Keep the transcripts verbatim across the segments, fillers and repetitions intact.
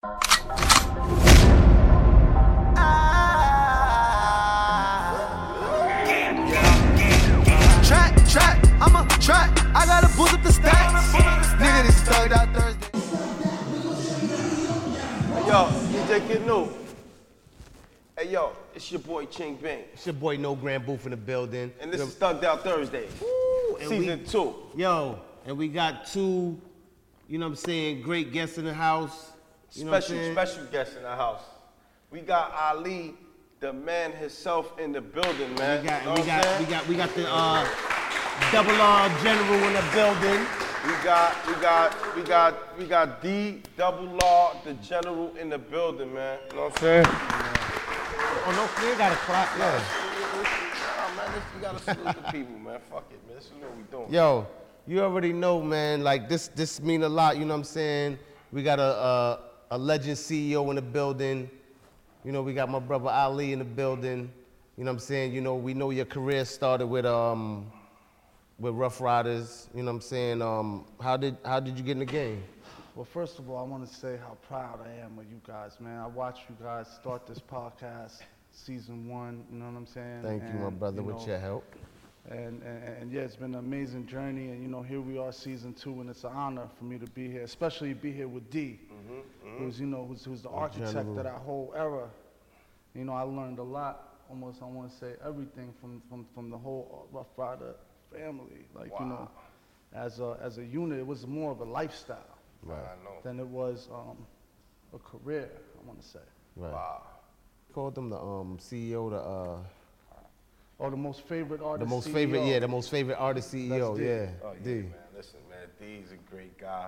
Track, track, I'm a track. I gotta boost up the stats. Nigga, this is thugged out Thursday. Hey, yo, D J Kid New. Hey, yo, it's your boy Ching Bing. It's your boy No Grand Booth in the building. And this is Thugged Out Thursday. Woo, Season we, two. Yo, and we got two, you know what I'm saying, great guests in the house. You Special, know special guests in the house. We got Ali, the man himself, in the building, man. We got, you know we what I'm got, saying? we got, we got the uh, double R general in the building. We got, we got, we got, we got D Double Law, the general in the building, man. You know what I'm saying? Oh no, we got a clock, yeah. Nah, man, this, we gotta salute the people, man. Fuck it, man. This is what we doing. Yo, you already know, man. Like this, this mean a lot. You know what I'm saying? We got a a, a legend C E O in the building. You know, we got my brother Ali in the building. You know what I'm saying? You know, we know your career started with um with Rough Riders. You know what I'm saying? Um, how did how did you get in the game? Well, first of all, I want to say how proud I am of you guys, man. I watched you guys start this podcast, season one, you know what I'm saying? Thank and, you, my brother, you with know, your help. And, and, and yeah, it's been an amazing journey, and you know, here we are, season two, and it's an honor for me to be here, especially be here with D, Mm-hmm, mm-hmm. who's, you know, who's, who's the The architect general. of that whole era. You know, I learned a lot, almost, I want to say, everything from, from, from the whole Rough Rider family. Like, you know, as a, as a unit, it was more of a lifestyle. Right. I know. Than it was um, a career, I want to say. Right. Wow. Called them the um, C E O, the uh, Or the most favorite artist. the most C E O. favorite, yeah, the most favorite artist C E O, That's D. yeah. Oh, yeah, D. man. Listen, man, D's a great guy.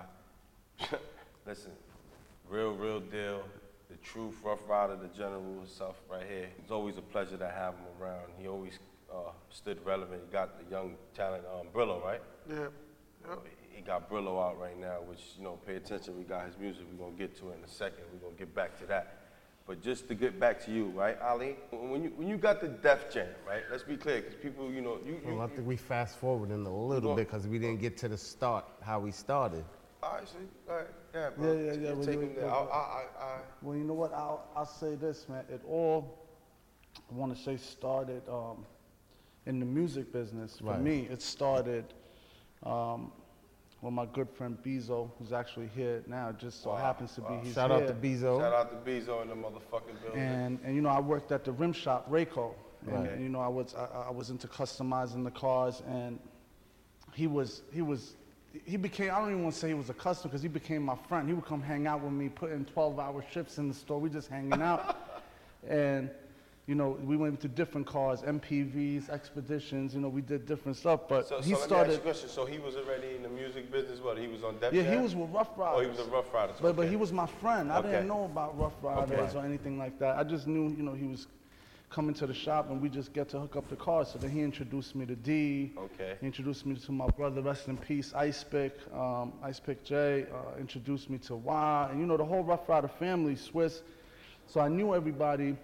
Listen, real, real deal. The truth, Rough Rider, the general himself right here. It's always a pleasure to have him around. He always uh, stood relevant. He got the young talent, um, Brillo, right? Yeah. Yep. He got Brillo out right now, which, you know, pay attention. We got his music. We're going to get to it in a second. We're going to get back to that. But just to get back to you, right, Ali? When you when you got the Def Jam, right? Let's be clear, because people, you know, you... you Well, I think we fast forwarding a little go- bit because we didn't get to the start, how we started. all right, so, all right, yeah, bro. Yeah, yeah, yeah, Take when him you- there. I, I, I, I, Well, you know what? I'll, I'll say this, man. It all, I want to say, started um, in the music business. For Right. me, it started um, with my good friend Bezo, who's actually here now. It just so Wow, happens to wow. be he's Shout here. out to Bezo. shout out to Bezo in the motherfucking building. And, and you know, I worked at the rim shop, Rayco. And, Right. and you know, I was I, I was into customizing the cars, and he was he was he became I don't even want to say he was a customer because he became my friend. He would come hang out with me, put in twelve hour shifts in the store. We just hanging out, and you know, we went to different cars, M P Vs, Expeditions. You know, we did different stuff. But so, he so let me ask started. you a question. So he was already in the music business, what, he was on Def Yeah, Jam? he was with Rough Riders. Oh, he was a Rough Riders, But, but okay. he was my friend. I Okay. didn't know about Rough Riders Okay. or anything like that. I just knew, you know, he was coming to the shop and we just get to hook up the cars. So then he introduced me to D. Okay. He introduced me to my brother, rest in peace, Ice Pick, um, Ice Pick J. Uh, introduced me to Y. And, you know, the whole Rough Rider family, Swiss. So I knew everybody,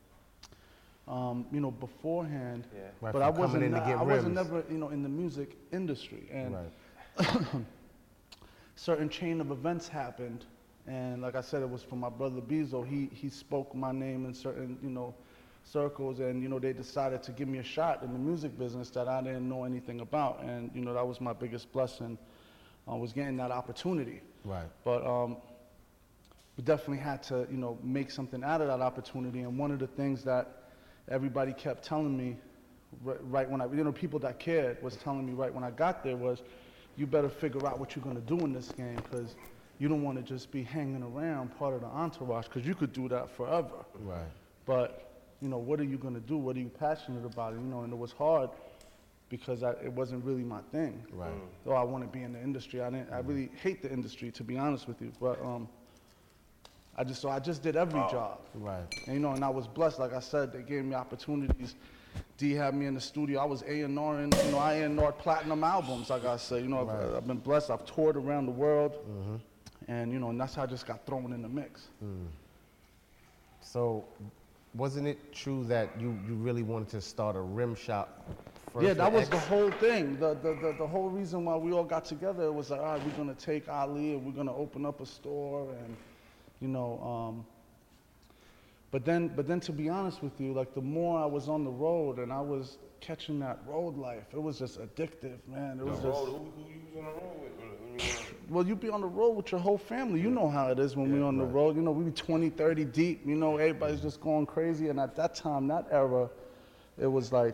um, you know, beforehand. Yeah. Right, But from I coming wasn't, in to I get wasn't rims. never, you know, in the music industry. And Right. certain chain of events happened, and like I said, it was from my brother Bezo. He he spoke my name in certain, you know, circles, and you know, they decided to give me a shot in the music business that I didn't know anything about, and you know, that was my biggest blessing. I was getting that opportunity. Right. But um, we definitely had to, you know, make something out of that opportunity. And one of the things that everybody kept telling me, right, right when I, you know, people that cared was telling me right when I got there was, you better figure out what you're gonna do in this game, because you don't want to just be hanging around part of the entourage, because you could do that forever. Right. But you know, what are you gonna do? What are you passionate about? You know, and it was hard because I, it wasn't really my thing. Right. Though I want to be in the industry, I didn't. I really hate the industry, to be honest with you. But um, I just so I just did every job. Right. And, you know, and I was blessed. Like I said, they gave me opportunities. D had me in the studio. I was A and R and you know I A and R platinum albums. Like I said, you know, Right. I've, I've been blessed. I've toured around the world, and you know, and that's how I just got thrown in the mix. So, wasn't it true that you, you really wanted to start a rim shop first? Yeah, that with was the X? whole thing. The, the, the, the whole reason why we all got together was like, all right, we're going to take Ali and we're going to open up a store and, you know. Um, but then, but then to be honest with you, like the more I was on the road and I was catching that road life, it was just addictive, man. It was The just. road, who, who you was on the road with? When you were- Well, you be on the road with your whole family. You know how it is when we're on the road. You know, we be twenty, thirty deep. You know, everybody's just going crazy. And at that time, that era, it was like,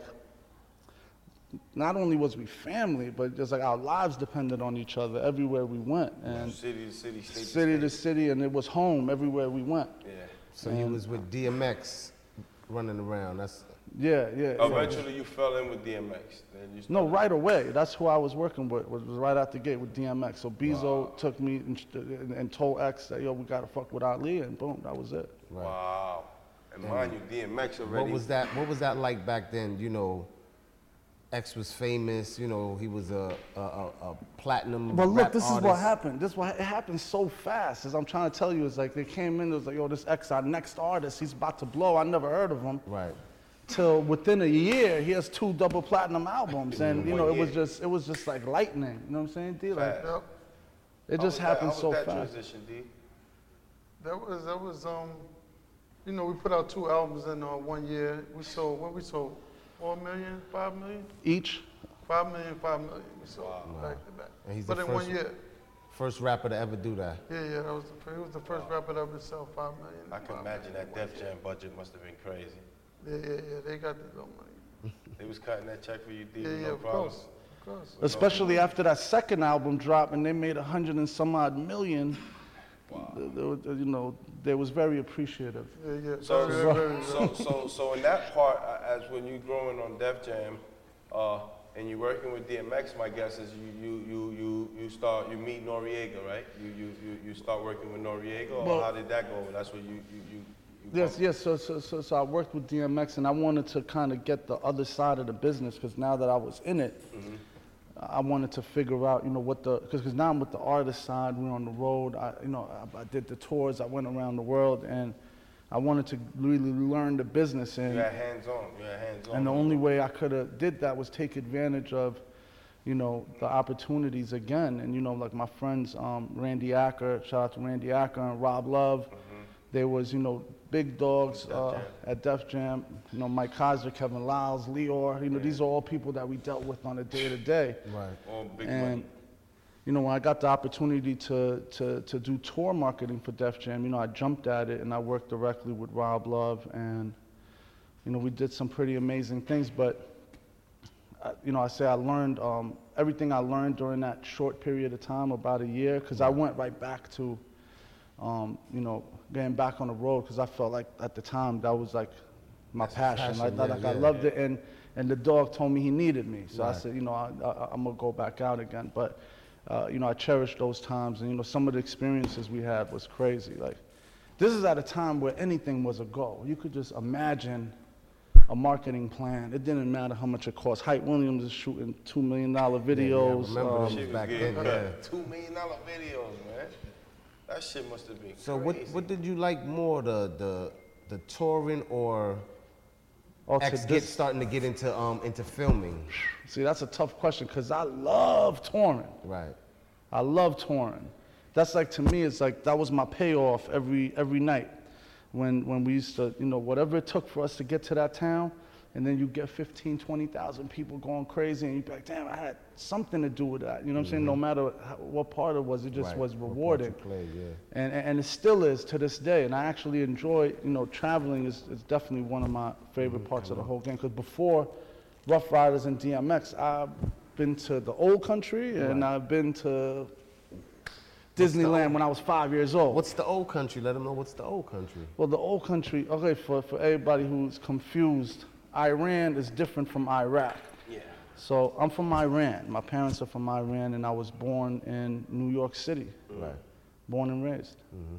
not only was we family, but just like our lives depended on each other everywhere we went. And City to city, state to city to state. city, and it was home everywhere we went. Yeah. So you was with D M X running around. That's Yeah, yeah. yeah. Eventually, you fell in with D M X. Then you No, started- right away. That's who I was working with, was, was right out the gate with D M X. So Bezo took me and, and, and told X that, yo, we got to fuck with Ali, and boom, that was it. Wow. And mind you, D M X already. what was that? What was that like back then? You know, X was famous. You know, he was a a, a, a platinum. But look, rap this is what artist. happened. This what it happened so fast. As I'm trying to tell you, it's like they came in. It was like, yo, this X, our next artist, he's about to blow. I never heard of him. Right. Till within a year, he has two double platinum albums, and you know, it was year. just, it was just like lightning. You know what I'm saying, D? Like, Fast. it How just was that- happened how was so that fast. transition, D? That was that was um, you know, we put out two albums in uh, one year. We sold what we sold, four million, five million, Each. five million, five million. We sold back to back. And he's but the in first- one year. First rapper to ever do that. Yeah, yeah, that was the first, he was the first rapper to ever sell five million. I can five imagine million that in one Def year. Jam budget must have been crazy. Yeah, yeah, yeah. They got the little money. They was cutting that check for you, D. Yeah, with yeah, no of problem. course, of course. Especially after that second album dropped, and they made a hundred and some odd million. Wow. You know, they was very appreciative. Yeah, yeah. So, very, very, very, so, so, so in that part, uh, as when you growing on Def Jam, uh, and you working with D M X, my guess is you, you, you, you, you start, you meet Noriega, right? You, you, you, you start working with Noriega, or Well- how did that go? That's what you, you, you. you Yes, come- yes. So, so, so, so I worked with D M X, and I wanted to kind of get the other side of the business, because now that I was in it, I wanted to figure out, you know, what the, because now I'm with the artist side. We're on the road. I, you know, I, I did the tours. I went around the world, and I wanted to really learn the business. And You had hands on. You had hands on. and the only way I could have did that was take advantage of, you know, the opportunities again. And, you know, like my friends, um, Randy Acker, shout out to Randy Acker and Rob Love. There was, you know, big dogs uh, at Def Jam. You know, Mike Kaiser, Kevin Lyles, Leor. You know, these are all people that we dealt with on a day-to-day. Right. All big And, money. you know, when I got the opportunity to, to, to do tour marketing for Def Jam, you know, I jumped at it, and I worked directly with Rob Love, and, you know, we did some pretty amazing things. But, uh, you know, I say I learned um, everything I learned during that short period of time, about a year, because I went right back to, um, you know, getting back on the road, because I felt like at the time that was like my passion. passion, I thought yeah, like I yeah. loved it, and, and the dog told me he needed me. So I Right. said, you know, I, I, I'm gonna go back out again. But, uh, you know, I cherished those times, and you know, some of the experiences we had was crazy. Like, this is at a time where anything was a go. You could just imagine a marketing plan. It didn't matter how much it cost. Hype Williams is shooting two million dollar videos. Yeah, yeah, I remember um, them. Shit was back getting then, cut. yeah. Two million dollar videos, man. That shit must have been So crazy. what what did you like more, the the the touring or oh, to X get this- starting to get into um into filming? See, that's a tough question, because I love touring. Right. I love touring. That's like, to me, it's like that was my payoff every every night. When when we used to, you know, whatever it took for us to get to that town, and then you get fifteen, twenty thousand people going crazy, and you'd be like, damn, I had something to do with that. You know what I'm saying? No matter how, what part it was, it just Right. was What part you rewarding. played, yeah. And, and and it still is to this day. And I actually enjoy, you know, traveling is, is definitely one of my favorite Mm-hmm. parts of the whole game. Because before Rough Riders and D M X, I've been to the old country, and I've been to Disneyland when I was five years old. What's the old country? Let them know what's the old country. Well, the old country, okay, for, for everybody who's confused, Iran is different from Iraq. Yeah. So I'm from Iran. My parents are from Iran, and I was born in New York City. Right. Born and raised.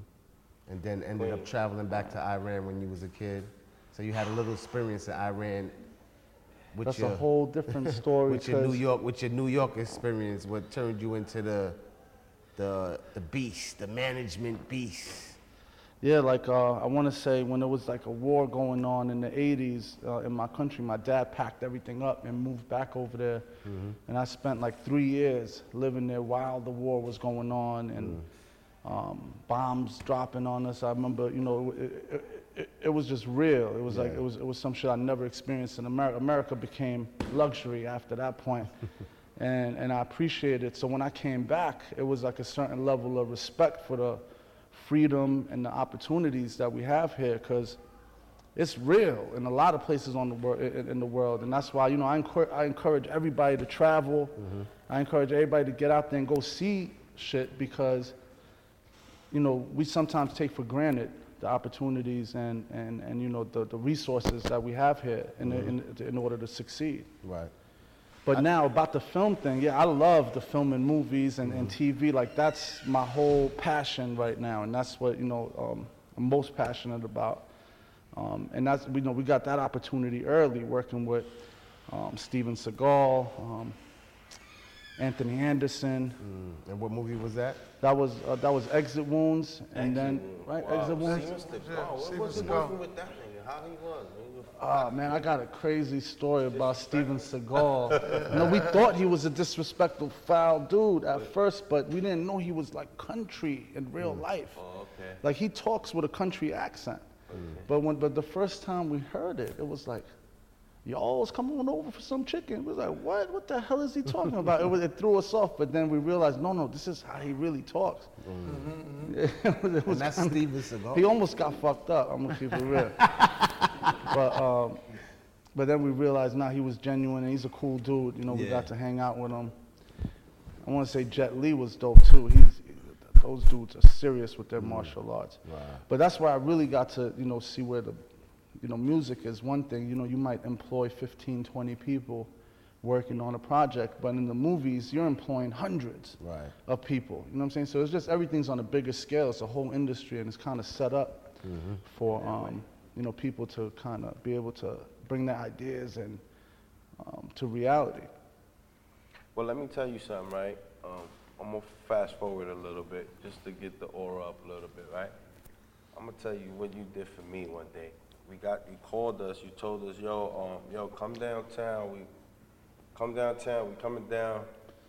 And then ended up traveling back to Iran when you was a kid. So you had a little experience in Iran with That's your a whole different story. with your New 'cause- York with your New York experience. What turned you into the the the beast, the management beast. Yeah, like uh, I want to say when there was like a war going on in the eighties uh, in my country, my dad packed everything up and moved back over there. And I spent like three years living there while the war was going on. And um, bombs dropping on us. I remember, you know, it, it, it, it was just real. It was Yeah. like, it was, it was some shit I never experienced in America. America became luxury after that point. and, and I appreciated it. So when I came back, it was like a certain level of respect for the freedom and the opportunities that we have here, because it's real in a lot of places on the world, in, in the world, and that's why, you know, I, encourage, I encourage everybody to travel. Mm-hmm. I encourage everybody to get out there and go see shit, because, you know, we sometimes take for granted the opportunities and, and, and you know, the, the resources that we have here in, mm-hmm. in, in order to succeed. Right. But I, now about the film thing, yeah, I love the film and movies and, mm-hmm. and T V. Like, that's my whole passion right now, and that's what, you know, um, I'm most passionate about. Um, and that's, we know we got that opportunity early, working with um, Steven Seagal, um, Anthony Anderson. Mm. And what movie was that? That was uh, that was Exit Wounds, and then right, Wow. Exit Wounds. Steven Seagal. Yeah, What Steven was the Seagal. movie with that nigga? How he was? Man? Ah, man, I got a crazy story about Steven Seagal. You know, we thought he was a disrespectful, foul dude at first, but we didn't know he was like country in real life. Oh, okay. Like, he talks with a country accent. But when, but the first time we heard it, it was like, y'all's coming on over for some chicken. It was like, what? What the hell is he talking about? It, was, it threw us off, but then we realized, no, no, this is how he really talks. Mm-hmm. it was, it was And that's kinda, Steven Seagal. He almost got fucked up, I'm gonna keep it real. but, um, but then we realized, nah, he was genuine, and he's a cool dude. You know, we Yeah. got to hang out with him. I wanna say Jet Li was dope too. He's, those dudes are serious with their mm. martial arts. Wow. But that's where I really got to, you know, see where the, you know, music is one thing. You know, you might employ fifteen, twenty people working on a project, but in the movies, you're employing hundreds Right. of people. You know what I'm saying? So it's just, everything's on a bigger scale. It's a whole industry, and it's kind of set up mm-hmm. for, um, you know, people to kind of be able to bring their ideas and um, to reality. Well, let me tell you something, right? Um, I'm gonna fast forward a little bit just to get the aura up a little bit, right? I'm gonna tell you what you did for me one day. We got, you called us, you told us, yo, um, yo, come downtown. We come downtown. We coming down.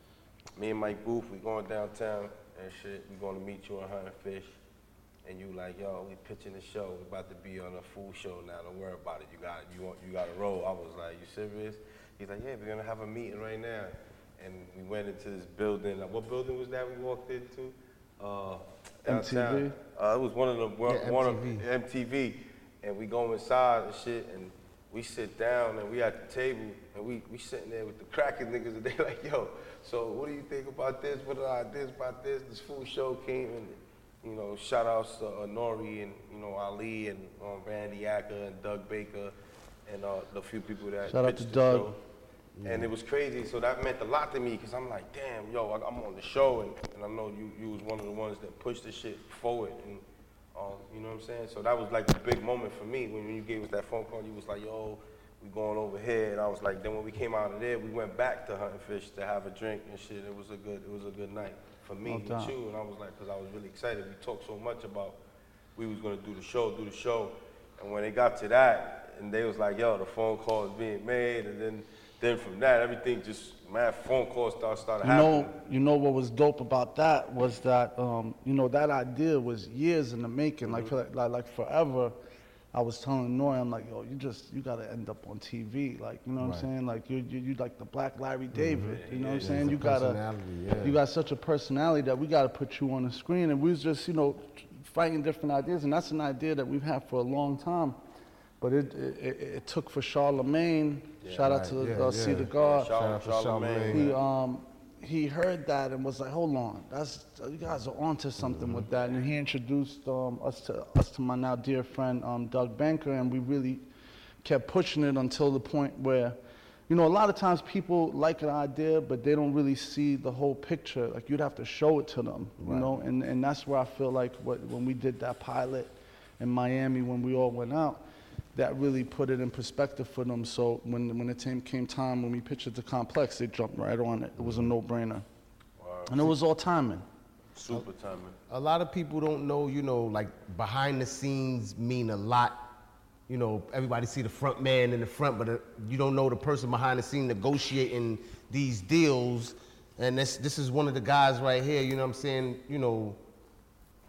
Me and Mike Booth, we going downtown and shit. We gonna meet you on Hunting Fish. And you like, yo, we pitching the show. We about to be on a full show now. Don't worry about it. You got, you want, you got to roll. I was like, you serious? He's like, yeah, we're gonna have a meeting right now. And we went into this building. What building was that we walked into? Uh, downtown. M T V? Uh, it was one of the one, Yeah, one M T V. of M T V. And we go inside and shit, and we sit down and we at the table, and we we sitting there with the cracking niggas, and they like, yo, so what do you think about this? What are the ideas about this? This full show came, and you know, shout outs to uh, Nori and you know Ali and um, Randy Acker and Doug Baker and uh, the few people that Shout out pitched to the Doug. show. And it was crazy, so that meant a lot to me, because I'm like, damn, yo, I- I'm on the show, and, and I know you, you was one of the ones that pushed the shit forward, and um, you know what I'm saying? So that was like a big moment for me, when you gave us that phone call, you was like, yo, we going over here, and I was like, then when we came out of there, we went back to Hunting Fish to have a drink and shit. It was a good, it was a good night for me No and doubt. you, and I was like, because I was really excited. We talked so much about we was gonna do the show, do the show, and when it got to that, and they was like, yo, the phone call is being made, and then Then from that, everything just, mad phone calls started, started You happening. know, you know what was dope about that was that, um, you know, that idea was years in the making. Like, for, like, like forever, I was telling Nori, I'm like, yo, you just, you gotta end up on T V. Like, you know what Right. I'm saying? Like, you, you, you like the Black Larry David. You know what I'm Yeah, saying? it's a You gotta, personality, yeah. you got such a personality that we gotta put you on the screen. And we was just, you know, fighting different ideas. And that's an idea that we've had for a long time. But it, it, it, it took for Charlemagne. Shout out right, to yeah, uh, C yeah. the God. Char- Shout out to Charlemagne. Charlemagne. He um he heard that and was like, hold on, that's you guys are onto something with that. And he introduced um, us to us to my now dear friend um, Doug Banker, and we really kept pushing it until the point where, you know, a lot of times people like an idea, but they don't really see the whole picture. Like, you'd have to show it to them, you Right. know. And and that's where I feel like what, when we did that pilot in Miami, when we all went out, that really put it in perspective for them. So when when it came, came time, when we pitched it to Complex, they jumped right on it. It was a no-brainer. And it was all timing. Super timing. A lot of people don't know, you know, like behind the scenes mean a lot. You know, everybody see the front man in the front, but uh, you don't know the person behind the scene negotiating these deals. And this this is one of the guys right here, you know what I'm saying? You know,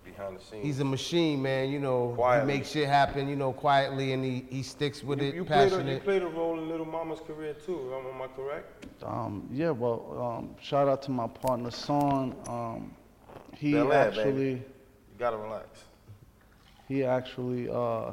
behind the scenes. He's a machine, man. You know, Quietly. he makes shit happen, you know, quietly, and he, he sticks with you, it, you played, a, passionate. you played a role in Little Mama's career too, am am I correct? Um, yeah, well, um, shout out to my partner, Son. Um, he Bel Air, actually, baby. You gotta relax. he actually, uh,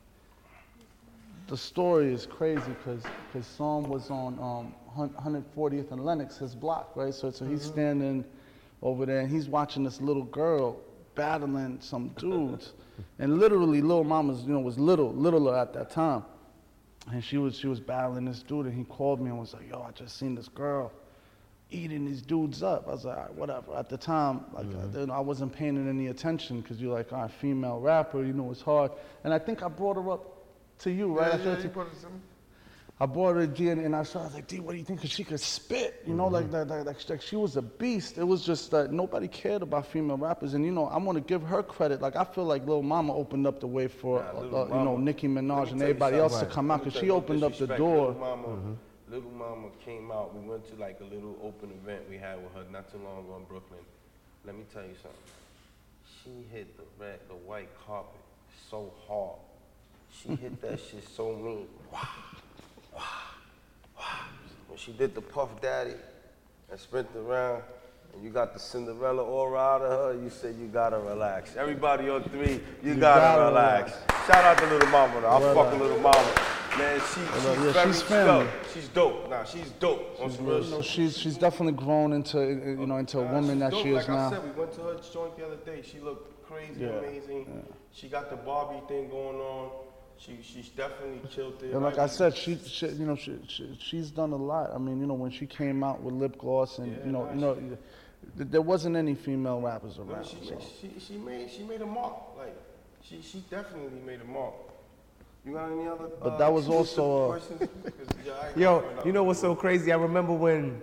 the story is crazy because because Son was on um, one hundred fortieth and Lenox, his block, right? So so he's standing over there and he's watching this little girl battling some dudes, and literally, Lil Mama's, you know, was little, littler at that time, and she was she was battling this dude, and he called me and was like, "Yo, I just seen this girl eating these dudes up." I was like, all right, whatever. At the time, like, I, you know, I wasn't paying it any attention because you're like, all right, female rapper, you know, it's hard. And I think I brought her up to you, right? I, Yeah, yeah, said you to- put it to me. I brought her to D, and, and I saw, I was like, D, what do you think? Because she could spit, you know, like, that, like, like, like she was a beast. It was just that nobody cared about female rappers. And, you know, I want to give her credit. Like, I feel like Lil Mama opened up the way for, Nah, uh, Lil uh, you know, Mama. Nicki Let me Minaj and tell you everybody else something. to come Let out me because tell she you, no opened up the disrespect. door. Little Mama, Little Mama came out. We went to like a little open event we had with her not too long ago in Brooklyn. Let me tell you something. She hit the red, the white carpet so hard. She hit that shit so mean. Wow, wow, wow. When she did the Puff Daddy and sprinted around, and you got the Cinderella aura out of her, you said you gotta relax. Everybody on three, you, You gotta, gotta relax. Shout out to Little Mama, though. I fuck with Little Mama. Man, she, she's yeah, very she's family. dope. She's dope. Nah, she's dope. On some real You know, shit. she's she's definitely grown into uh, you know into a Nah, woman she's that dope. she is like now. I said, we went to her joint the other day. She looked crazy, Yeah, amazing. She got the Barbie thing going on. She she's definitely chilled there. And like I said, she, she you know she, she she's done a lot. I mean, you know, when she came out with lip gloss and Yeah, you know nah, you know th- there wasn't any female rappers No, around. she, so. she, she, she made she made a mark. Like she she definitely made a mark. You got any other? But uh, that was exclusive also, uh, questions? 'Cause, yeah, I ain't Yo, got nothing. you know what's so crazy? I remember when,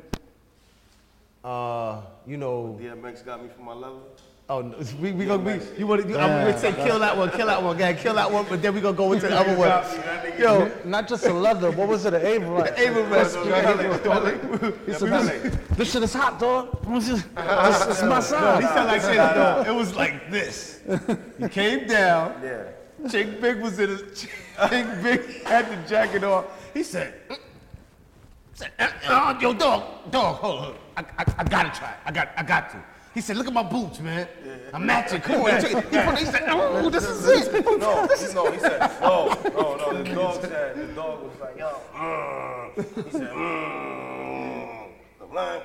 uh, you know, D M X got me for my level. oh, no, we we gonna be, you want to, I'm gonna say kill that one, kill that one, guy, kill that one, but then we gonna go into the other one. That nigga- Yo, Not just a leather. What was it? An Averite. Averite. He said, this, this shit is hot, dog. This is this is my no, size. he sound like shit, though. It was like this. He came down. Yeah. Chick Big was in his, Chick Big had the jacket on. He said, "Mm." said uh, uh, yo, dog, dog, hold on. I, I, I gotta try it. I got, I got to. He said, look at my boots, man. I'm matching. Come on. He, put, he said, oh, this is it. No, no, he said, no, no, no. The dog said, the dog was like, yo, mm. He said, mmm. I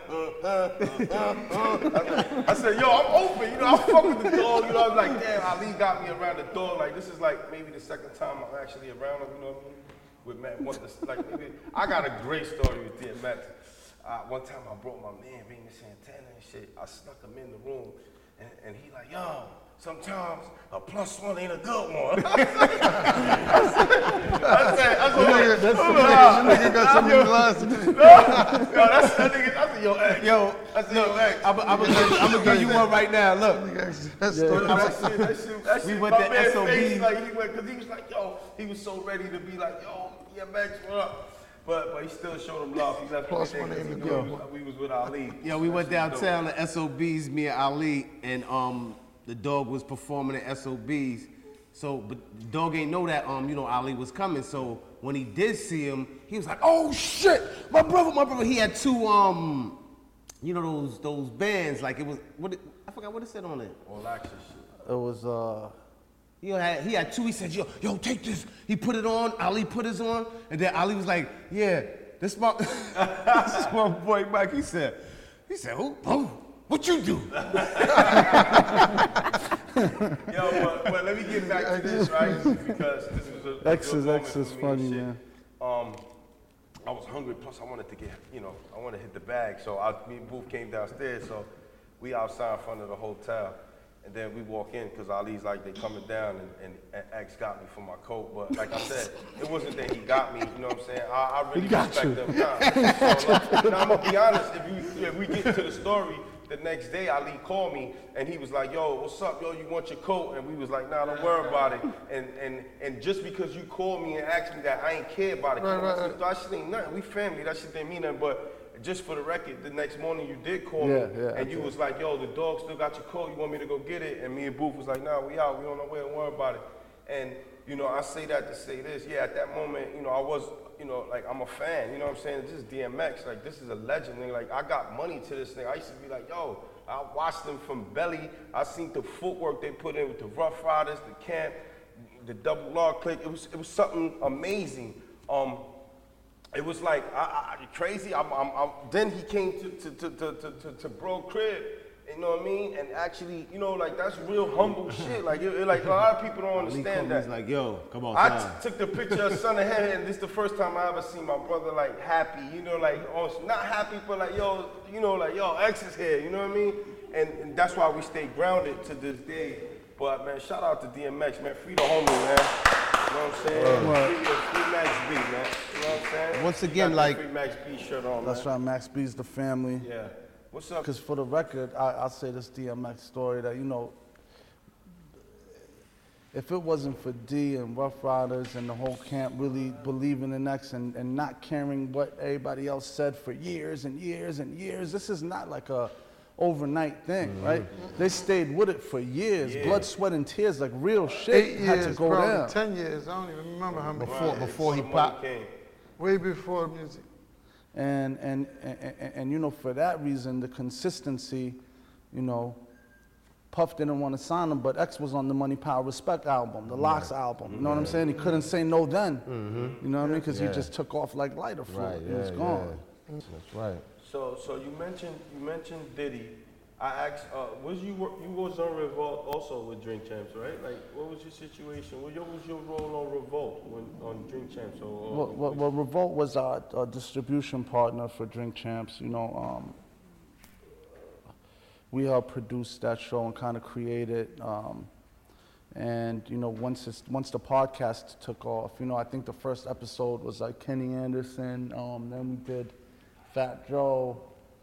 said, yo, I'm open. You know, I fuck with the dog. You know, I was like, damn, Ali got me around the dog. Like, this is like maybe the second time I'm actually around him. You know what I mean? With Matt, what the, like maybe I got a great story with D M X. Uh, one time I brought my man Raymond Santana and shit. I snuck him in the room, and, and he like, yo, sometimes a plus one ain't a good one. I said, I said, That's hold the on. nigga got some new glasses. Yo, that's that nigga. That's your ex. Yo, That's your ex. I'm gonna give you one right now. Look. That's That shit, that shit, that We shit, went my to man S O B. face, like he went, cause he was like, yo, he was so ready to be like, yo, D M X, what up? But but he still showed him love. He left Plus me there one 'cause he ain't knew good. we was with Ali. Yo, we went That shit was downtown to S O B's, me and Ali, and um, the dog was performing at S O B's. So, but the dog ain't know that um, you know, Ali was coming. So when he did see him, he was like, "Oh shit, my brother, my brother." He had two um, you know, those those bands. Like it was what it, I forgot what it said on it. dope. All access shit. It was uh. He had, he had two. He said, "Yo, yo, take this." He put it on. Ali put his on, and then Ali was like, "Yeah, this my, this is my boy Mike." He said, "He said, oh, oh what you do?" Yo, but, but let me get back to this, right? Because this was a, a X good is- moment X is for me funny, and shit. man. Um, I was hungry, plus I wanted to get, you know, I wanted to hit the bag. So I, me and Booth came downstairs, so we outside in front of the hotel. And then we walk in, because Ali's like, they coming down, and, and, and X got me for my coat. But like I said, it wasn't that he got me, you know what I'm saying? I, I really got respect you. them. Nah, so, like, now I'm gonna be honest, if, you, if we get to the story, the next day Ali called me, and he was like, yo, what's up, yo, you want your coat? And we was like, nah, don't worry about it. And and and just because you called me and asked me that, I ain't care about it. Right, right, I said, that shit ain't nothing, we family, that shit didn't mean nothing. But just for the record, the next morning you did call Yeah, me, yeah, I and you did. was like, yo, the dog still got your coat, you want me to go get it? And me and Booth was like, nah, we out, we on our way, don't worry about it. And, you know, I say that to say this, yeah, at that moment, you know, I was, you know, like, I'm a fan, you know what I'm saying? This is D M X, like, this is a legend, nigga. Like, I got money to this thing. I used to be like, yo, I watched them from Belly, I seen the footwork they put in with the Rough Riders, the camp, the Double Law Clique, it was, it was something amazing. Um, It was like, I, I, crazy, I'm, I'm, I'm, then he came to, to, to, to, to, to, to Bro Crib, you know what I mean? And actually, you know, like, that's real humble shit. Like, it, it, like, a lot of people don't understand that. He's like, yo, come on, I son. t- took the picture of Son of Heaven, and this is the first time I ever seen my brother, like, happy, you know, like, on, not happy, but like, yo, you know, like, yo, X is here, you know what I mean? And, and that's why we stay grounded to this day. But, man, shout out to D M X, man, free the homie, man. You know what I'm saying? Right. Free, free Max B, man. You know what I'm saying? Once You again, got the like- free Max B shirt on, That's man. right, Max B's the family. Yeah. What's up? Because for the record, I, I'll say this D M X story that, you know, if it wasn't for D and Rough Riders and the whole camp really believing in X and, and not caring what everybody else said for years and years and years, this is not like a overnight thing, Mm-hmm. right? They stayed with it for years, Yeah. blood, sweat, and tears, like real shit Eight had years, to go probably down. ten years. I don't even remember how many. Before, before he Money popped. came. Way before music. And, and, and, and, and, you know, for that reason, the consistency, you know, Puff didn't want to sign him, but X was on the Money, Power, Respect album, the Locks album. You know what I'm saying? He couldn't say no then. You know what I mean? Because Yeah. he just took off like lighter fluid. Right, He was yeah, gone. yeah. That's right. So, so you mentioned you mentioned Diddy. I asked, uh, was you wor- you was on Revolt also with Drink Champs, right? Like, what was your situation? What your- was your role on Revolt when on Drink Champs? Or, or Well, well, well, Revolt was our, our distribution partner for Drink Champs. You know, um, we helped produce that show and kind of create it. Um, and you know, once it's, once the podcast took off, you know, I think the first episode was like Kenny Anderson. Um, then we did Fat Joe,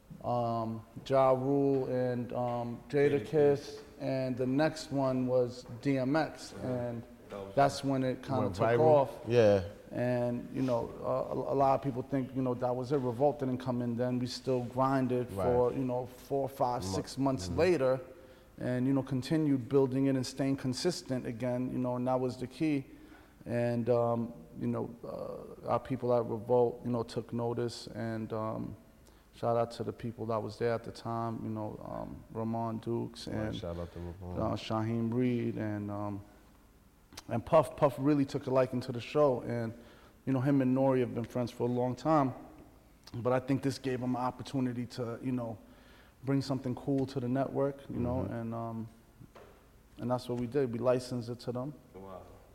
um, Ja Rule, and um, Jadakiss. And the next one was D M X, and that's when it kind of Went took viral. off. Yeah. And, you know, uh, a, a lot of people think, you know, that was it. Revolt didn't come in then. We still grinded for, Right. you know, four, five, six months Mm-hmm. later and, you know, continued building it and staying consistent again, you know, and that was the key. And, um, you know, uh, our people at Revolt, you know, took notice and um, shout out to the people that was there at the time, you know, um, Ramon Dukes and Right, shout out to Ramon. uh, Shaheem Reed and um, and Puff. Puff really took a liking to the show, and you know him and Nori have been friends for a long time. But I think this gave him an opportunity to you know bring something cool to the network, you know, and um, and that's what we did. We licensed it to them. Wow.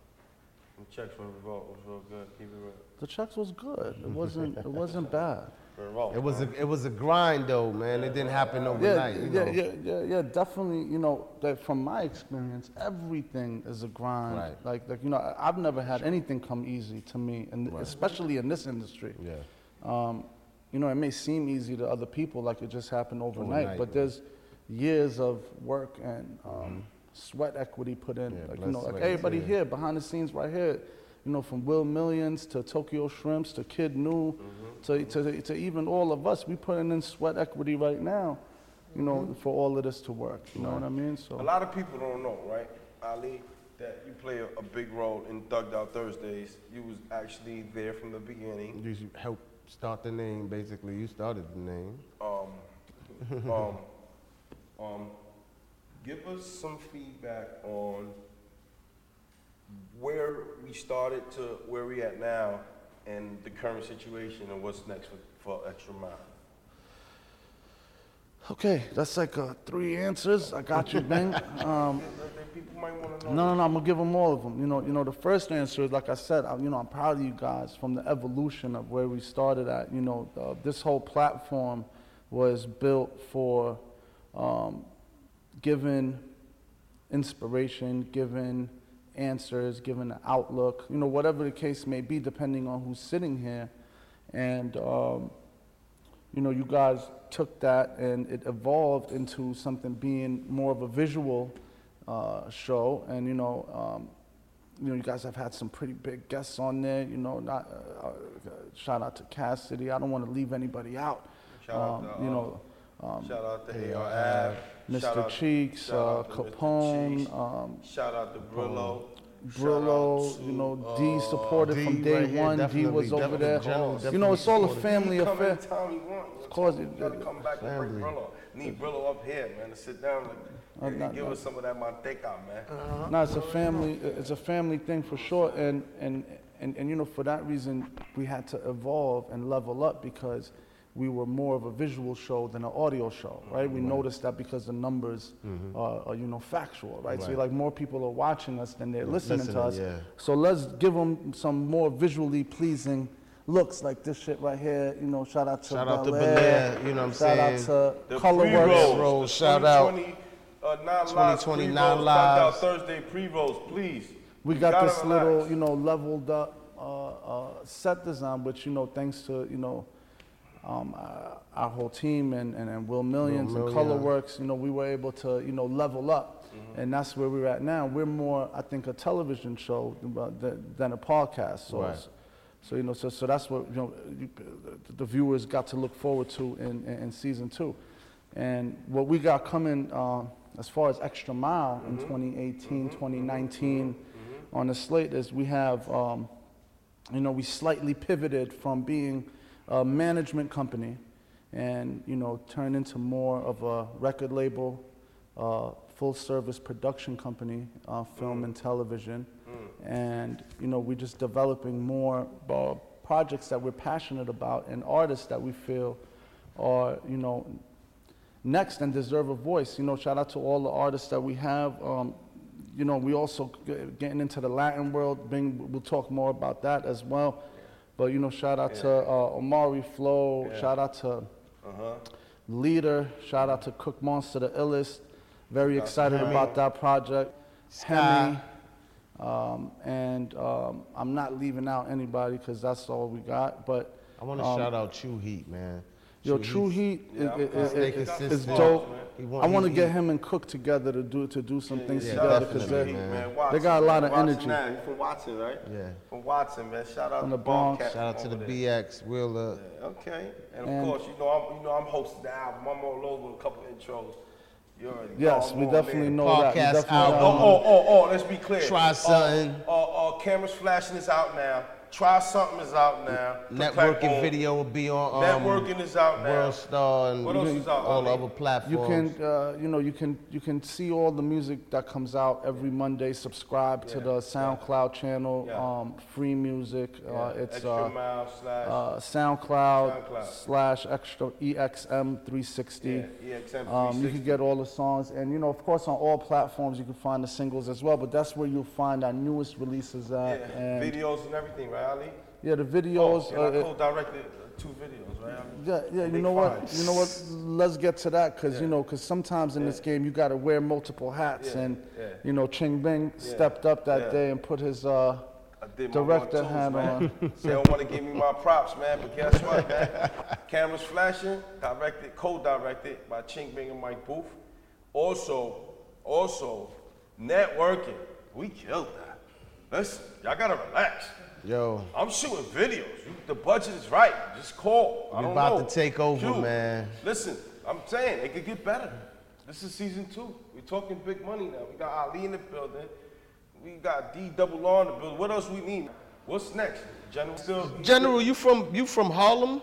The checks from Revolt was real good. Keep it real. The checks was good. It wasn't. It wasn't bad. Revolt. It was a it was a grind though, man. It didn't happen overnight. Yeah, you yeah, know. yeah, yeah, yeah, definitely. You know, that from my experience, everything is a grind. Right. Like, like you know, I- I've never had anything come easy to me, and especially in this industry. Yeah. Um, you know, it may seem easy to other people, like it just happened overnight, Overnight, but right. there's years of work and um, sweat equity put in. Yeah, like, you blood, know, like sweat, and everybody tears. here behind the scenes, right here. You know, from Will Millions to Tokyo Shrimps to Kid New, to, to to even all of us, we putting in sweat equity right now. You know, for all of this to work. You know what I mean? So A lot of people don't know, right, Ali, that you play a, a big role in Thugged Out Thursdays. You was actually there from the beginning. You helped start the name, basically. You started the name. Um, um, um, give us some feedback on where we started to where we at now and the current situation and what's next for, for Extra Mile. okay, that's like uh, three answers. I got you, Bing. Um, People might want to know. No, no, no. I'm gonna give them all of them. You know, you know. The first answer is, like I said, I, you know, I'm proud of you guys from the evolution of where we started at. You know, uh, this whole platform was built for um, giving inspiration, giving answers, giving an outlook. You know, whatever the case may be, depending on who's sitting here, and um, you know, you guys took that and it evolved into something being more of a visual. Uh, show, and you know, um, you know, you guys have had some pretty big guests on there. You know, not uh, uh, shout out to Cassidy. I don't want to leave anybody out, Shout out um, to, you uh, know, um, Shout out to A R Ave. Shout Mister out- Cheeks, shout uh, out to Mister Capone, Cheeks. um, Shout out to Brillo. Brillo, Shout out you know, to, D uh, supported D from day right here, one. D definitely, was over definitely, there. General You know, it's all a definitely family He come affair. anytime he want. Of course, you it- gotta come back and bring family. Brillo. Need Brillo up here, man, to sit down and, Uh, and not- give not- us some of that manteca, man. No, it's a family. It's a family thing for sure, and and and and you know, for that reason, we had to evolve and level up because we were more of a visual show than an audio show, right? We noticed that because the numbers are, are, you know, factual, right? So Right. like more people are watching us than they're listening, to us. Listening, yeah. So let's give them some more visually pleasing looks, like this shit right here. You know, shout out to Shout out to Bel Air, Bel Air, you know what I'm shout saying? out to The Colorworks. pre-rolls, Rolls, the shout out. twenty twenty, uh, nine twenty lives, twenty, pre-rolls, nine knocked out lives. Thursday pre-rolls, please. We You got gotta this relax. little, you know, leveled up uh, uh, set design, which, you know, thanks to, you know, um, uh, our whole team and, and, and Will Millions Will and Million. Colorworks, you know, we were able to, you know, level up. Mm-hmm. And that's where we're at now. We're more, I think, a television show than, than a podcast. So, Right. so you know, so, so that's what, you know, you, the viewers got to look forward to in, in, in season two. And what we got coming uh, as far as Extra Mile in twenty eighteen, twenty nineteen on the slate is we have, um, you know, we slightly pivoted from being a management company and, you know, turned into more of a record label, uh, full service production company, uh, film and television. And, you know, we're just developing more uh, projects that we're passionate about and artists that we feel are, you know, next and deserve a voice. You know, shout out to all the artists that we have. Um, you know, we also g- getting into the Latin world. Being, we'll talk more about that as well. But, you know, shout out to uh, Omari Flow. Shout out to Uh-huh. Leader. Shout out to Cook Monster, the illest. Very excited Hemi. about that project. Sky. Hemi. Um, and um, I'm not leaving out anybody because that's all we got. But I want to um, shout out True Heat, man. Yo, True Heat Yeah, I'm is, gonna is, stay is, is consistent. dope. He want- I want to he- get he- him and Cook together to do to do some things yeah, together because definitely, they're man. they got a lot of Watson energy. now. He's from Watson, right? Yeah. From Watson, man. Shout out From to the Bronx. Bobcat Shout out to the over there. B X, Wheeler. Yeah, okay. And of And- course, you know, I'm, you know, I'm hosting the album. I'm all over a couple intros. You already know. Yes, I'm we all definitely in. know that. We Podcast definitely album. Oh, know. oh, oh, oh, let's be clear. Try something. Uh, uh, uh, Cameras Flashing is out now. Try Something is out now. The Networking platform. video will be on um, Networking is out now. World Star and What else is out, all the Ali? other platforms. You can, uh, you know, you can you can see all the music that comes out every Monday. Subscribe to Yeah, the SoundCloud channel. Yeah. Um, free music. Yeah, Uh, it's Extra uh, Mile slash. uh, SoundCloud, SoundCloud. slash extra E X M three sixty. yeah, E X M Um, you three sixty. can get all the songs, and you know, of course, on all platforms you can find the singles as well. But that's where you'll find our newest releases at. Yeah, And videos and everything, right, Ali? yeah, the videos. Oh, and I uh, co-directed uh, two videos, right? Ali? yeah, yeah. You Big know what? five. You know what? Let's get to that, cause you Yeah. know, cause sometimes in this game you got to wear multiple hats, Yeah, and yeah. you know, Ching Bing stepped up that yeah. day and put his uh, I did my director one-twos, hat man. on. They don't want to give me my props, man, but guess what, man? Cameras Flashing, directed, co-directed by Ching Bing and Mike Booth. Also, also, networking. We killed that. Listen, y'all gotta relax. Yo, I'm shooting videos. You, the budget is right. Just call. I we don't about know. to take over, Q. man. Listen, I'm saying it could get better. This is season two. We're talking big money now. We got Ali in the building. We got D double R in the building. What else we need? What's next? General still. General, you from you from Harlem?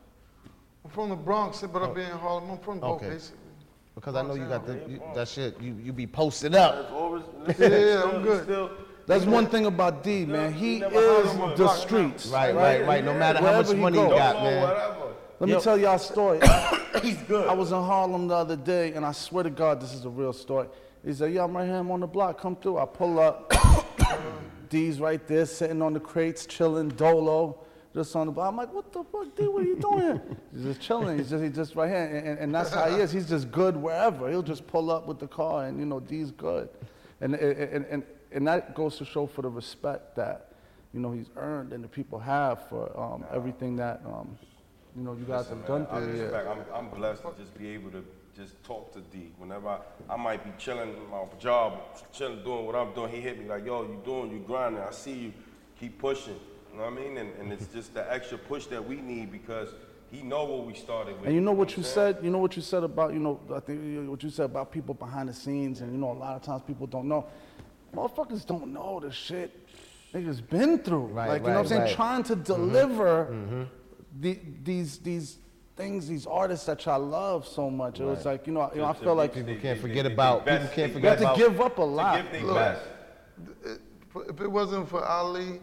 I'm from the Bronx, but Oh. I be in Harlem. I'm from both, Okay. basically. Because I know you got the, Yeah, you, Bronx. that shit. You you be posted up. It's always- Yeah, listen, yeah, still- I'm good. Still, That's one thing about D, man. He never is had one. the streets. Right, right, right. No matter how much Wherever he money you go. got, Don't man. know, whatever. Let Yo. me tell y'all a story. He's good. I was in Harlem the other day, and I swear to God, this is a real story. He said, "Yeah, I'm right here. I'm on the block. Come through." I pull up. D's right there, sitting on the crates, chilling. Dolo, just on the block. I'm like, "What the fuck, D? What are you doing here?" He's just chilling. He's just, he's just right here, and, and, and that's how he is. He's just good wherever. He'll just pull up with the car, and you know, D's good, and and and and that goes to show for the respect that, you know, he's earned and the people have for um, everything that, um, you know, you guys have done I through the respect. years. I'm, I'm blessed to just be able to just talk to D. Whenever I, I might be chilling in my job, chilling, doing what I'm doing, he hit me like, "Yo, you doing, you grinding. I see you. Keep pushing." You know what I mean? And, and it's just the extra push that we need because he know what we started with. And you know what what you I'm saying? said? You know what you said about, you know, I think you- what you said about people behind the scenes, and you know, a lot of times people don't know. Motherfuckers don't know the shit niggas been through. Right, like, you know what I'm right, saying? right. Trying to deliver the, these these things, these artists that y'all love so much. It was like, you know, you know I To- to feel like reach People they- can't they- forget they- they about- best- people can't they you forget have to about- give up a to lot. give they Look, best. It- if it wasn't for Ali,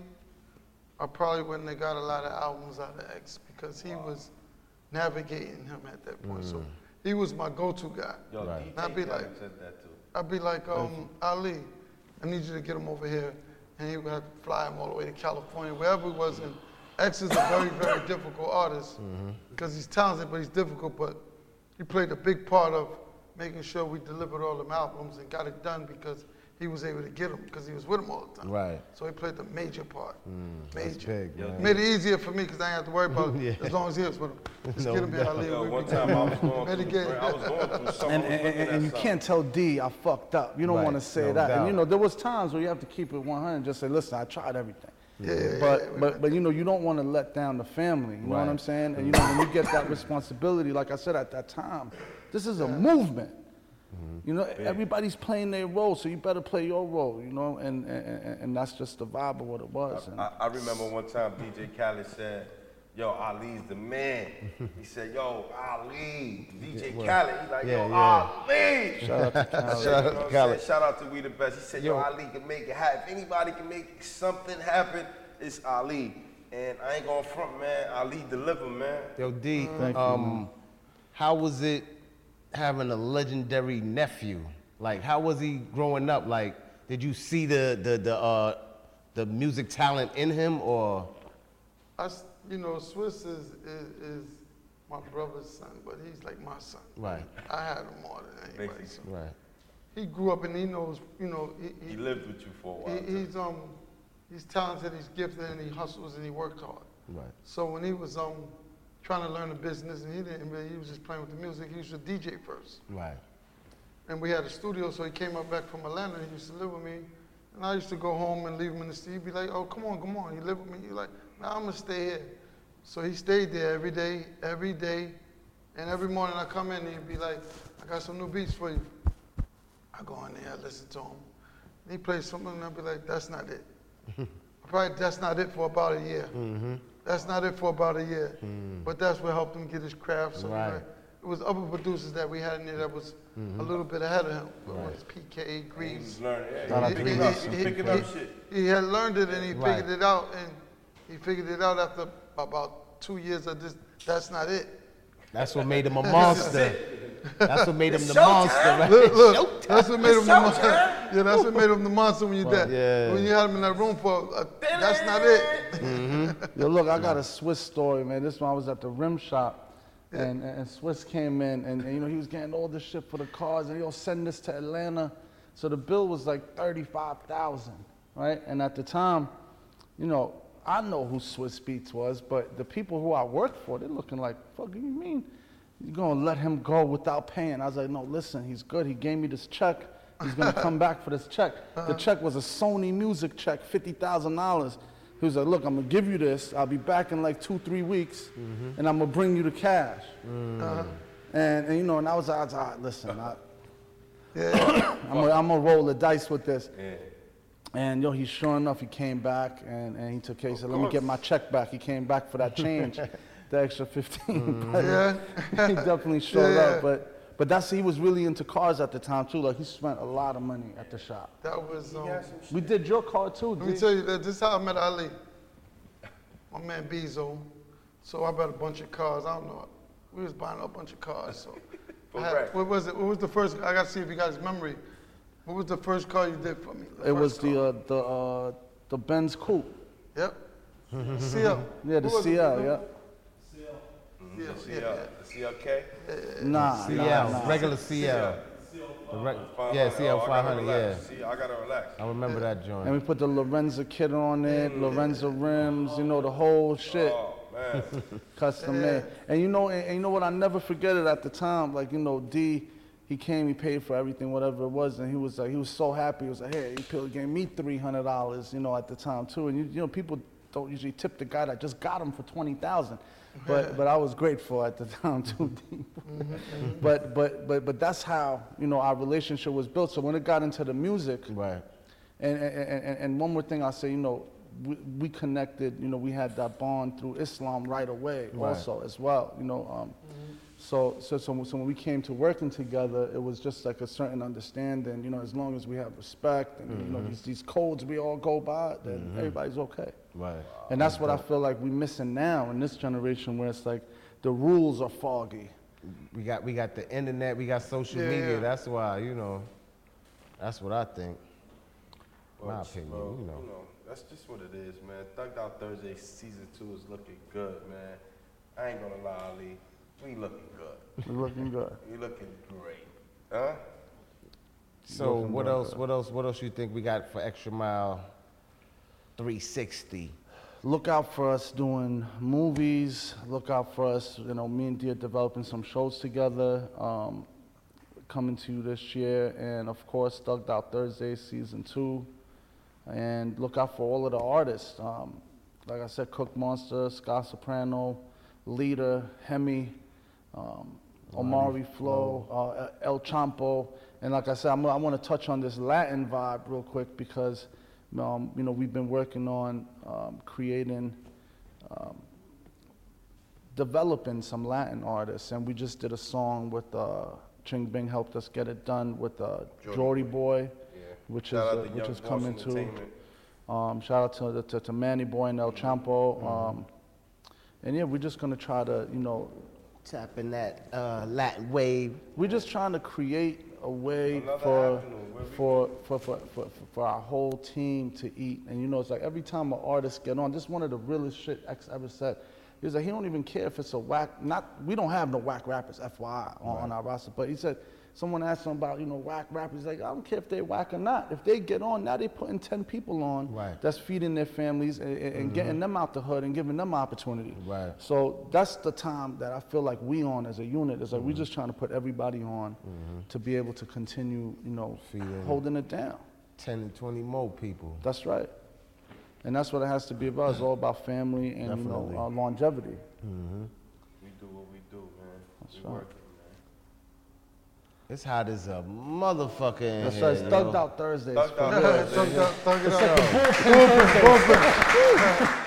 I probably wouldn't have got a lot of albums out of X because he was navigating him at that point. So he was my go-to guy. Yo, Right. D J I'd be Khaled like- said that too. I'd be like, um, Ali, I need you to get him over here. And he would have to fly him all the way to California, wherever he was. And X is a very, very difficult artist because he's talented, but he's difficult. But he played a big part of making sure we delivered all them albums and got it done because he was able to get them because he was with them all the time. Right. So he played the major part. That's Major. big, man. Made it easier for me because I didn't have to worry about it Yeah. as long as he was with him. Just No get him here, doubt. Ali. Yo, we'll one be time good. I was going Made it through, good. I was going through something. And, I was and, looking and, at and you something. can't tell D I fucked up. You don't Right, want to say no that. And doubt. you know, there was times where you have to keep it one hundred and just say, listen, I tried everything. Yeah, yeah, yeah, But yeah, we but went but you know, you don't want to let down the family. You know what Right. I'm saying? And you know, when you get that responsibility, like I said at that time, this is a movement. You know, everybody's playing their role, so you better play your role. You know, and and, and that's just the vibe of what it was. And I, I remember one time D J Khaled said, yo, Ali's the man. He said, yo, Ali, D J Khaled. He's like, yo, Yeah, yeah. Ali. shout out to Khaled. You Shout know out what to I'm Khaled. saying? Shout out to We the Best. He said, yo, Yo. Ali can make it happen. If anybody can make something happen, it's Ali. And I ain't gonna front, man. Ali deliver, man. Yo, D, Thank you, um, how was it having a legendary nephew? Like, how was he growing up? Like, did you see the the the uh, the music talent in him, or? I s you know, Swiss is, is, is my brother's son, but he's like my son. Right. I had him more than anybody. Makes So Right. he grew up and he knows, you know, he, He he, lived with you for a while. he, too. he's um he's talented, he's gifted, and he hustles and he worked hard. Right. So when he was um trying to learn the business and he didn't really, he was just playing with the music. He used to D J first, Right. and we had a studio. So he came up back from Atlanta. He used to live with me, and I used to go home and leave him in the studio. He'd be like, "Oh, come on, come on." He lived with me. He's like, "Nah, I'm gonna stay here." So he stayed there every day, every day, and every morning I come in and he'd be like, "I got some new beats for you." I go in there, I listen to him. And he plays something and I'd be like, "That's not it." Probably that's not it for about a year. That's not it for about a year. But that's what helped him get his craft. So Right. like, it was other producers that we had in there that was a little bit ahead of him. It was P K, He Greaves. was learning. Yeah, Shout out he to picking Greaves. up, he He- picking he- up shit. He had learned it and he Right. figured it out. And he figured it out after about two years of this. That's not it. That's what made him a monster. That's what made him the showtime. monster, right? Look, look, Showtime. that's what made him the monster. Yeah, that's what made him the monster when you did. yeah. When you had him in that room for, uh, that's not it. Yo, look, I got a Swiss story, man. This one I was at the rim shop, and, and Swiss came in, and, and, you know, he was getting all this shit for the cars, and he'll send this to Atlanta. So the bill was like thirty-five thousand, right? And at the time, you know, I know who Swiss Beats was, but the people who I worked for, they're looking like, fuck, you mean you're gonna let him go without paying? I was like, no, listen, he's good. He gave me this check. He's gonna come back for this check. The check was a Sony Music check, fifty thousand dollars. He was like, look, I'm gonna give you this. I'll be back in like two, three weeks, and I'm gonna bring you the cash. Uh-huh. And, and you know, and I was like, I was like, all right, listen, I, Yeah. I'm gonna I'm gonna roll the dice with this. Yeah. And yo, he sure enough, he came back and, and he took care. He said, let me get my check back. He came back for that change, the extra fifteen. But Yeah. he definitely showed Yeah. up. But but that's he was really into cars at the time too. Like he spent a lot of money at the shop. That was, um, We did your car too, let me D. tell you that this is how I met Ali. My man Bezo. So I bought a bunch of cars. I don't know. We was buying a bunch of cars. So For I had- rent. what was it? What was the first? I got to see if you got his memory. What was the first car you did for me? The It was first the car. uh, the uh, the Benz coupe. Yep. C L. Yeah, the What was it? C L. Yeah. Yeah, The yeah, C L, yeah. the C L K? Nah, C nah, L, nah. regular C L. The reg- yeah, C L Oh, I five gotta hundred, yeah. relax. See, I gotta relax. I remember that And joint. we put the Lorenza kit on it, Lorenza rims, you know, the whole shit. Oh, man. Custom made. And you know, and, and you know what? I never forget it at the time. Like, you know, D, he came, he paid for everything, whatever it was, and he was like, he was so happy. He was like, hey, he gave me three hundred dollars, you know, at the time too. And you, you know, people don't usually tip the guy that just got him for twenty thousand. But but I was grateful at the time too. but but but but that's how, you know, our relationship was built. So when it got into the music, Right. and and, and, and one more thing I'll say, you know, we, we connected, you know, we had that bond through Islam right away Right. also as well, you know. Um, so, so, so, so when we came to working together, it was just like a certain understanding, you know, as long as we have respect and, you know, these, these codes we all go by, then everybody's okay. Right. And that's what I feel like we're missing now in this generation, where it's like the rules are foggy. We got we got the internet, we got social Yeah, media. yeah. That's why, you know, that's what I think. My But, opinion, bro, you know. that's just what it is, man. Thugged Out Thursday season two is looking good, man. I ain't gonna lie, Ali. We looking good. We're looking good. We looking great. Huh? So Looking what good, else? good. What else? What else you think we got for Extra Mile three sixty? Look out for us doing movies. Look out for us, you know, me and Dia developing some shows together, um, coming to you this year. And of course, Thugged Out Thursday season two. And look out for all of the artists. Um, like I said, Cook Monster, Scott Soprano, Leader, Hemi, um, Omari Flo, uh, El Champo. And like I said, I'm, I want to touch on this Latin vibe real quick because Um, you know, we've been working on um, creating, um, developing some Latin artists, and we just did a song with uh, Ching Bing helped us get it done with uh, Jordy Jordy Boy, Yeah. which Shout is out uh, to which Young is Boss coming to. Entertainment. Um, shout out to, to to Manny Boy and El Champo, um, and yeah, we're just gonna try to, you know, Tapping that uh, Latin wave. we're just trying to create a way Another for, avenue where we for, for, for, for, for our whole team to eat. And you know, it's like every time an artist get on, this is one of the realest shit X ever said. He was like, he don't even care if it's a whack, not, we don't have no whack rappers, F Y I, on, on our roster. But he said, someone asked him about, you know, whack rappers. He's like, I don't care if they whack or not. If they get on, now they putting ten people on Right. that's feeding their families and, and and getting them out the hood and giving them opportunity. Right. So that's the time that I feel like we on as a unit. It's like we're just trying to put everybody on to be able to continue, you know, Feeding. holding it down. ten and twenty more people. That's right. And that's what it has to be about. It's all about family and, you Definitely. know, uh, longevity. We do what we do, man. That's we right. working, man. It's hot as a motherfucker in That's here, right. It's you Thugged know? Out Thursdays. Thugged for Out real. Thursday. Thug it up, thug it It's up. like the bullpen Thursdays.